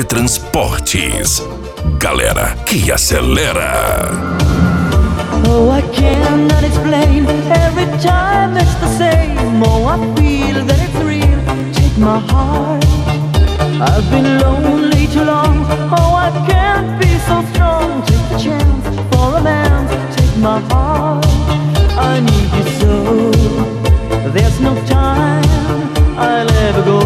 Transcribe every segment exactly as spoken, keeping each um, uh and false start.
G Transportes. Galera que acelera. Oh, I cannot explain. Every time it's the same. Oh, I feel that it's real. Take my heart. I've been lonely too long. Oh, I can't be so strong. Take the chance for a man. Take my heart. I need you so. There's no time I'll ever go.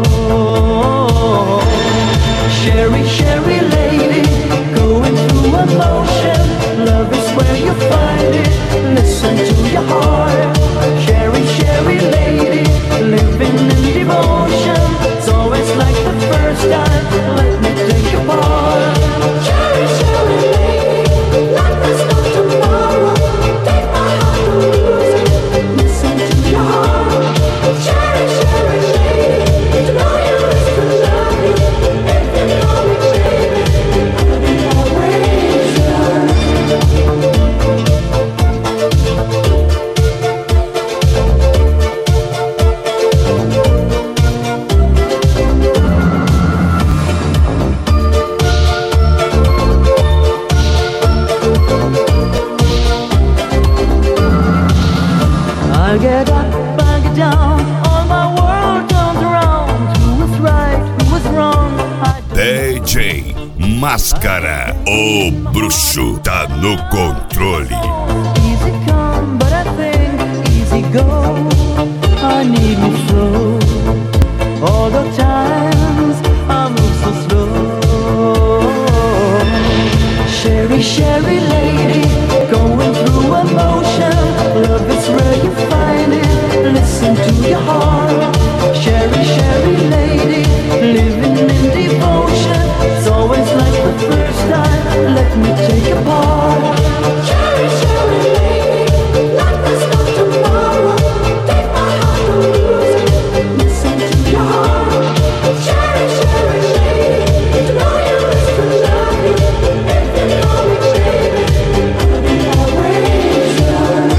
Sherry, Sherry lady, going through emotion. Love is where you find it. Listen to your heart. Sherry, Sherry lady, living in devotion. It's always like the first time. Let me take your part. Sherry, Sherry lady, like there's no tomorrow. Take my heart to lose it. Listen to your heart. Sherry, Sherry lady, to know you is to love you. If you know me, baby, I'll be always yours. I get up, I get down, all my world turns around. Who was right, who was wrong? I D J Máscara, o bruxo tá no controle. easy come, but I think easy go. I need you so. All the times I move so slow. Sherry, Sherry lady, going through emotion. Love is where you find it. Listen to your heart. Sherry, Sherry lady, living in devotion. It's always like the first time. Let me take your part. Sherry, Sherry lady, like there's no tomorrow. Take my heart to lose it. Listen to your heart. Sherry, Sherry lady, to know you is to love you. If you know me, baby, I'll be always yours.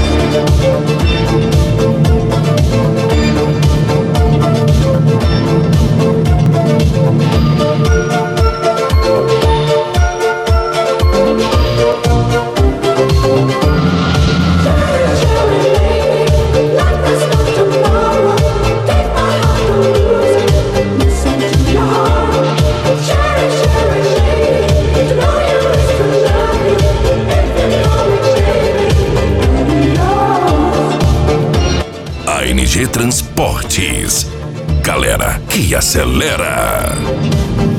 Sherry, Sherry lady, like there's no tomorrow. Take my heart to lose it. Listen to your heart. Sherry, Sherry lady, to know you is to love you. If you know me, baby, I'll be yours. A N G Transportes. Galera que acelera.